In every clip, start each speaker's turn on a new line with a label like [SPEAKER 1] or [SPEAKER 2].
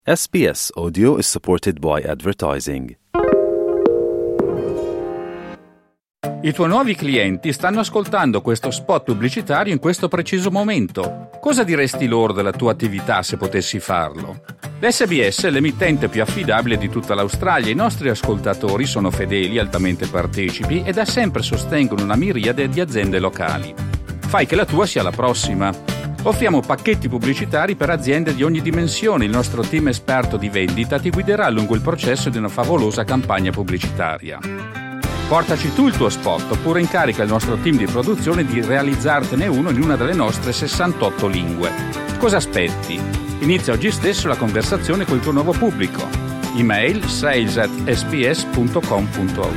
[SPEAKER 1] SBS Audio is supported by advertising.
[SPEAKER 2] I tuoi nuovi clienti stanno ascoltando questo spot pubblicitario in questo preciso momento. Cosa diresti loro della tua attività se potessi farlo? L'SBS è l'emittente più affidabile di tutta l'Australia. I nostri ascoltatori sono fedeli, altamente partecipi e da sempre sostengono una miriade di aziende locali. Fai che la tua sia la prossima. Offriamo pacchetti pubblicitari per aziende di ogni dimensione. Il nostro team esperto di vendita ti guiderà lungo il processo di una favolosa campagna pubblicitaria. Portaci tu il tuo spot oppure incarica il nostro team di produzione di realizzartene uno in una delle nostre 68 lingue. Cosa aspetti? Inizia oggi stesso la conversazione col tuo nuovo pubblico. Email sales@sbs.com.au.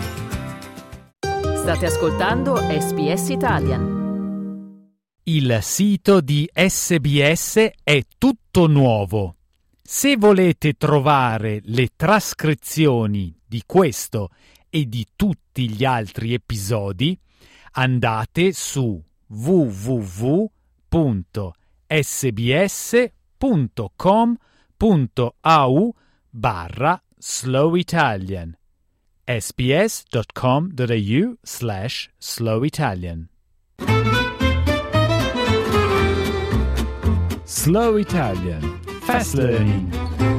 [SPEAKER 3] State ascoltando SBS Italian.
[SPEAKER 4] Il sito di SBS è tutto nuovo. Se volete trovare le trascrizioni di questo e di tutti gli altri episodi, andate su www.sbs.com.au/slowitalian sbs.com.au/slowitalian. Slow Italian Fast Learning.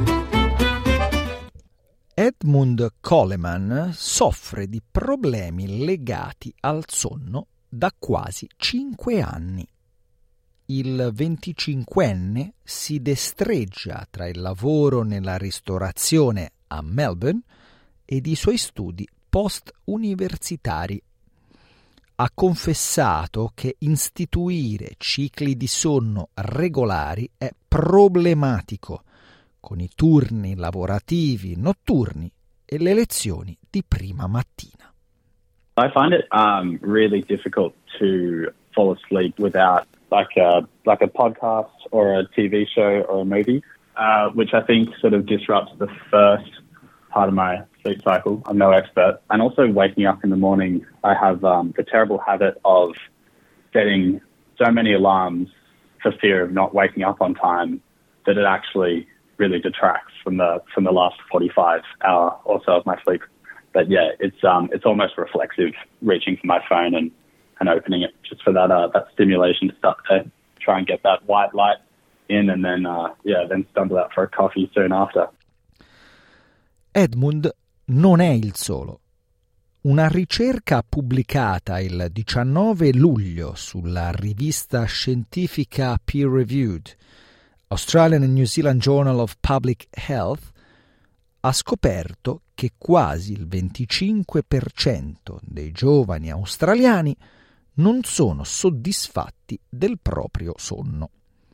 [SPEAKER 5] Edmund Coleman soffre di problemi legati al sonno da quasi 5 anni. Il 25enne si destreggia tra il lavoro nella ristorazione a Melbourne ed i suoi studi post-universitari. Ha confessato che istituire cicli di sonno regolari è problematico, con i turni lavorativi notturni e le lezioni di prima mattina.
[SPEAKER 6] I find it really difficult to fall asleep without like a podcast or a TV show or a movie, which I think sort of disrupts the first part of my sleep cycle. I'm no expert. And also waking up in the morning, I have the terrible habit of setting so many alarms for fear of not waking up on time that it actually really detracts from the last 45 hour or so of my sleep. But yeah, it's almost reflexive reaching for my phone and opening it just for that stimulation to start to try and get that white light in and then stumble out for a coffee soon after.
[SPEAKER 5] Edmund non è il solo. Una ricerca pubblicata il 19 luglio sulla rivista scientifica Peer Reviewed, Australian and New Zealand Journal of Public Health, ha scoperto che quasi il 25% dei giovani australiani non sono soddisfatti del proprio sonno.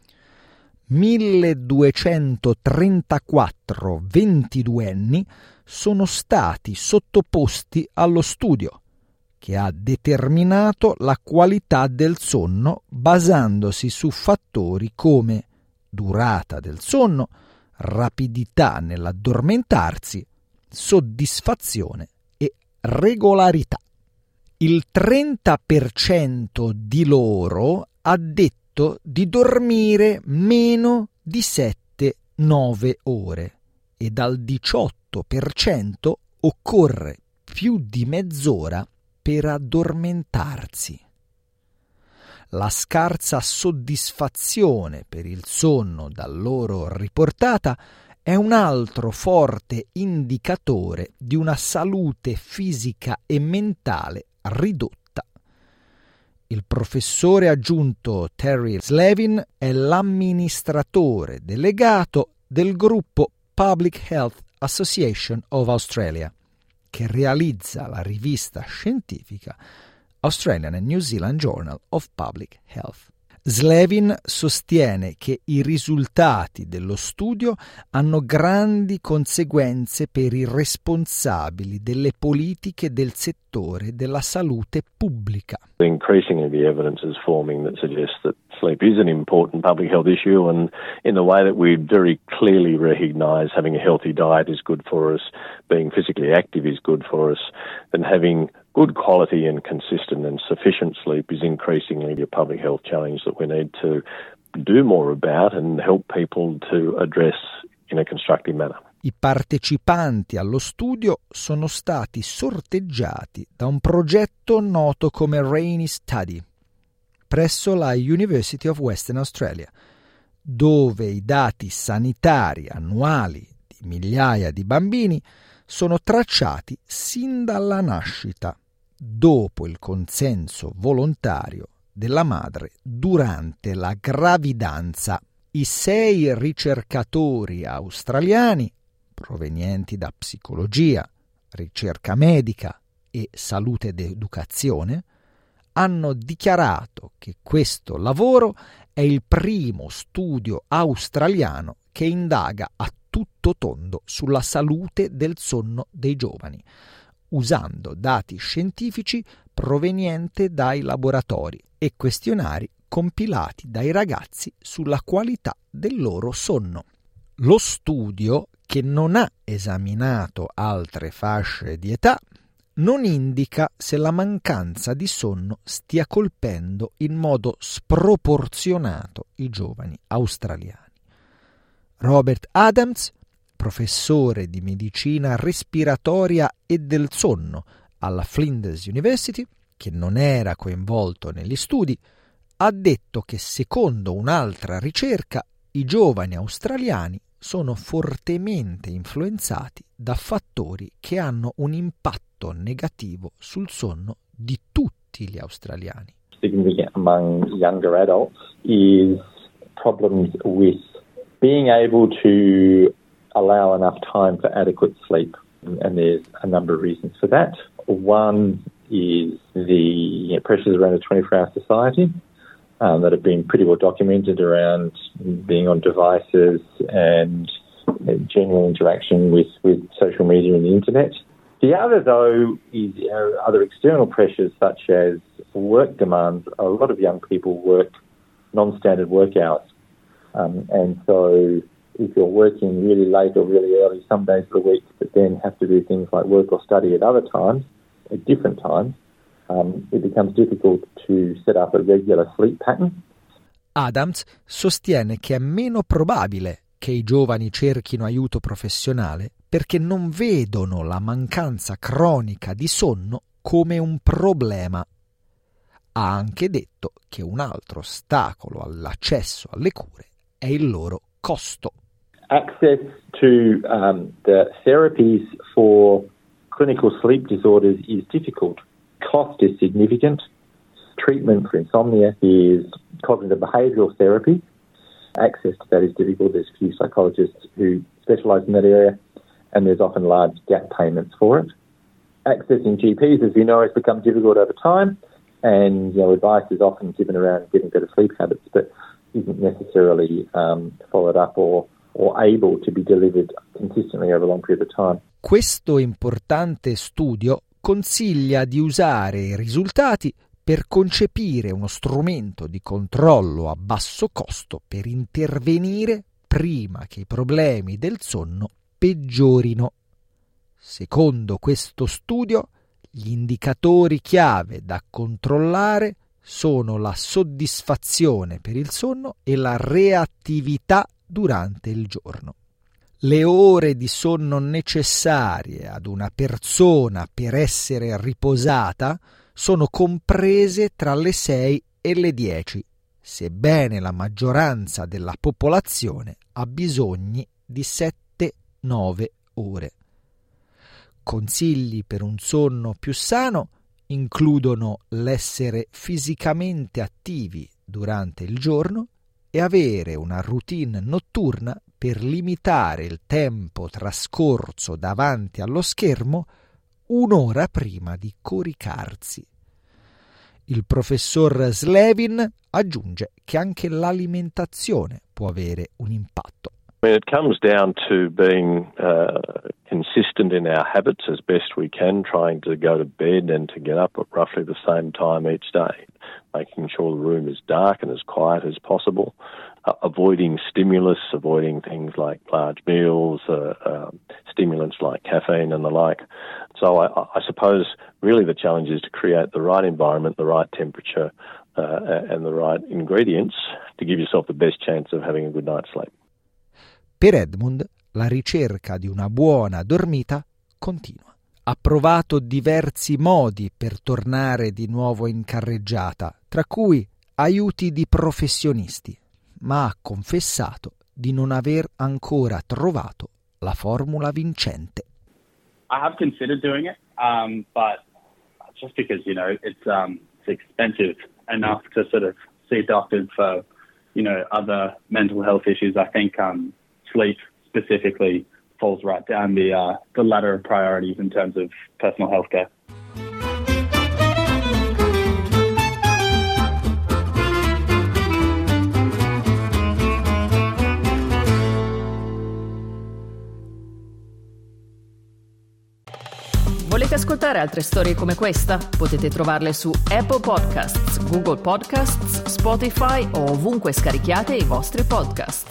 [SPEAKER 5] 1234 22enni sono stati sottoposti allo studio, che ha determinato la qualità del sonno basandosi su fattori come durata del sonno, rapidità nell'addormentarsi, soddisfazione e regolarità. Il 30% di loro ha detto di dormire meno di 7-9 ore e dal 18% occorre più di mezz'ora per addormentarsi. La scarsa soddisfazione per il sonno da loro riportata è un altro forte indicatore di una salute fisica e mentale ridotta. Il professore aggiunto Terry Slevin è l'amministratore delegato del gruppo Public Health Association of Australia, che realizza la rivista scientifica Australian and New Zealand Journal of Public Health. Slevin sostiene che i risultati dello studio hanno grandi conseguenze per i responsabili delle politiche del settore della salute pubblica.
[SPEAKER 7] Increasingly the evidence is forming that suggests that sleep is an important public health issue, and in the way that we very clearly recognise having a healthy diet is good for us, being physically active is good for us, then having good quality and consistent and sufficient sleep is increasingly a public health challenge that we need to do more about and help people to address in a constructive manner.
[SPEAKER 5] I partecipanti allo studio sono stati sorteggiati da un progetto noto come Rainy Study presso la University of Western Australia, dove i dati sanitari annuali di migliaia di bambini sono tracciati sin dalla nascita, dopo il consenso volontario della madre durante la gravidanza. I 6 ricercatori australiani, provenienti da psicologia, ricerca medica e salute ed educazione, hanno dichiarato che questo lavoro è il primo studio australiano che indaga a tutto tondo sulla salute del sonno dei giovani, usando dati scientifici provenienti dai laboratori e questionari compilati dai ragazzi sulla qualità del loro sonno. Lo studio, che non ha esaminato altre fasce di età, non indica se la mancanza di sonno stia colpendo in modo sproporzionato i giovani australiani. Robert Adams, professore di medicina respiratoria e del sonno alla Flinders University, che non era coinvolto negli studi, ha detto che secondo un'altra ricerca i giovani australiani sono fortemente influenzati da fattori che hanno un impatto negativo sul sonno di tutti gli australiani.
[SPEAKER 8] Significant among younger adults is problems with being able to allow enough time for adequate sleep, and there's a number of reasons for that. One is the pressures around a 24-hour society that have been pretty well documented around being on devices and general interaction with social media and the internet. The other, though, is other external pressures such as work demands. A lot of young people work non-standard work hours. And so if you're working really late or really early some days of the week, but then have to do things like work or study at other times, at different times, it becomes difficult to set up a regular sleep pattern.
[SPEAKER 5] Adams sostiene che è meno probabile che i giovani cerchino aiuto professionale perché non vedono la mancanza cronica di sonno come un problema. Ha anche detto che un altro ostacolo all'accesso alle cure è il loro costo.
[SPEAKER 8] Access to the therapies for clinical sleep disorders is difficult. Cost is significant. Treatment for insomnia is cognitive behavioural therapy. Access to that is difficult. There's few psychologists who specialise in that area, and there's often large gap payments for it. Accessing GPs, as we know, has become difficult over time, and advice is often given around getting better sleep habits, but isn't necessarily followed up or able to be delivered consistently over a long period of time.
[SPEAKER 5] Questo importante studio consiglia di usare i risultati per concepire uno strumento di controllo a basso costo per intervenire prima che i problemi del sonno peggiorino. Secondo questo studio, gli indicatori chiave da controllare sono la soddisfazione per il sonno e la reattività durante il giorno. Le ore di sonno necessarie ad una persona per essere riposata sono comprese tra le 6 e le 10, sebbene la maggioranza della popolazione ha bisogni di 7-9 ore. Consigli per un sonno più sano includono l'essere fisicamente attivi durante il giorno e avere una routine notturna per limitare il tempo trascorso davanti allo schermo un'ora prima di coricarsi. Il professor Slevin aggiunge che anche l'alimentazione può avere un impatto.
[SPEAKER 7] It comes down to being consistent in our habits as best we can, trying to go to bed and to get up at roughly the same time each day, making sure the room is dark and as quiet as possible, avoiding stimulus, avoiding things like large meals, stimulants like caffeine and the like. So I suppose really the challenge is to create the right environment, the right temperature and the right ingredients to give yourself the best chance of having a good night's sleep.
[SPEAKER 5] Per Edmund la ricerca di una buona dormita continua. Ha provato diversi modi per tornare di nuovo in carreggiata, tra cui aiuti di professionisti, ma ha confessato di non aver ancora trovato la formula vincente.
[SPEAKER 6] I have considered doing it, but just because, it's expensive enough to sort of see doctors for, other mental health issues. I think sleep specifically falls right down the ladder of priorities in terms of personal health care.
[SPEAKER 3] Volete ascoltare altre storie come questa? Potete trovarle su Apple Podcasts, Google Podcasts, Spotify o ovunque scarichiate i vostri podcast.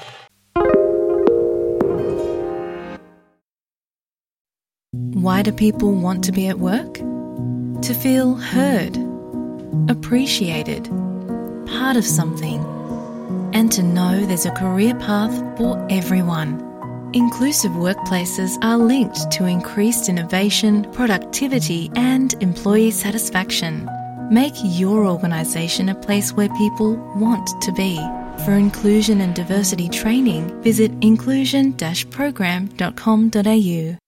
[SPEAKER 9] Why do people want to be at work? To feel heard, appreciated, part of something, and to know there's a career path for everyone. Inclusive workplaces are linked to increased innovation, productivity, and employee satisfaction. Make your organisation a place where people want to be. For inclusion and diversity training, visit inclusion-program.com.au.